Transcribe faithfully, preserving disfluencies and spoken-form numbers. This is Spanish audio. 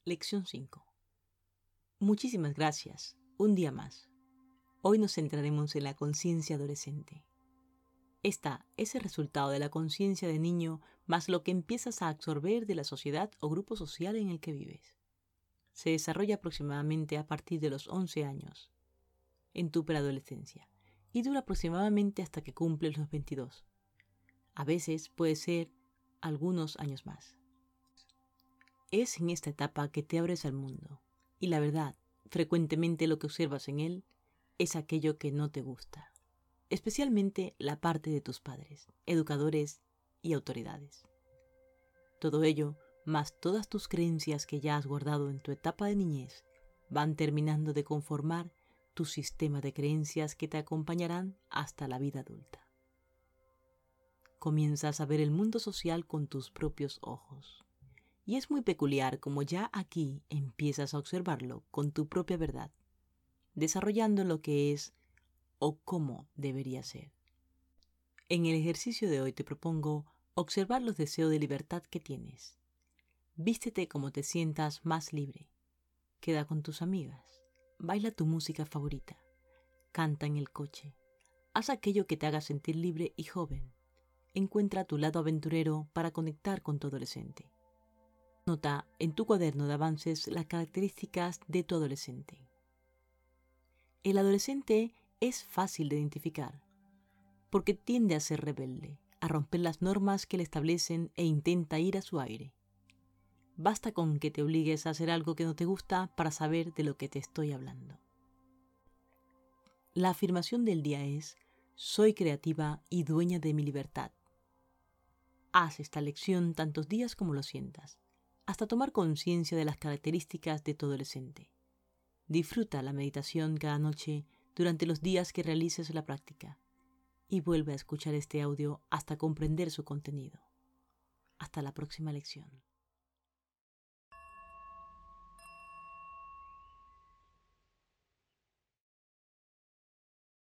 Lección cinco. Muchísimas gracias. Un día más. Hoy nos centraremos en la conciencia adolescente. Esta es el resultado de la conciencia de niño más lo que empiezas a absorber de la sociedad o grupo social en el que vives. Se desarrolla aproximadamente a partir de los once años, en tu preadolescencia, y dura aproximadamente hasta que cumples los veintidós. A veces puede ser algunos años más. Es en esta etapa que te abres al mundo, y la verdad, frecuentemente lo que observas en él es aquello que no te gusta, especialmente la parte de tus padres, educadores y autoridades. Todo ello, más todas tus creencias que ya has guardado en tu etapa de niñez, van terminando de conformar tu sistema de creencias que te acompañarán hasta la vida adulta. Comienzas a ver el mundo social con tus propios ojos. Y es muy peculiar como ya aquí empiezas a observarlo con tu propia verdad, desarrollando lo que es o cómo debería ser. En el ejercicio de hoy te propongo observar los deseos de libertad que tienes. Vístete como te sientas más libre. Queda con tus amigas. Baila tu música favorita. Canta en el coche. Haz aquello que te haga sentir libre y joven. Encuentra tu lado aventurero para conectar con tu adolescente. Nota en tu cuaderno de avances las características de tu adolescente. El adolescente es fácil de identificar, porque tiende a ser rebelde, a romper las normas que le establecen e intenta ir a su aire. Basta con que te obligues a hacer algo que no te gusta para saber de lo que te estoy hablando. La afirmación del día es: soy creativa y dueña de mi libertad. Haz esta lección tantos días como lo sientas, hasta tomar conciencia de las características de tu adolescente. Disfruta la meditación cada noche durante los días que realices la práctica y vuelve a escuchar este audio hasta comprender su contenido. Hasta la próxima lección.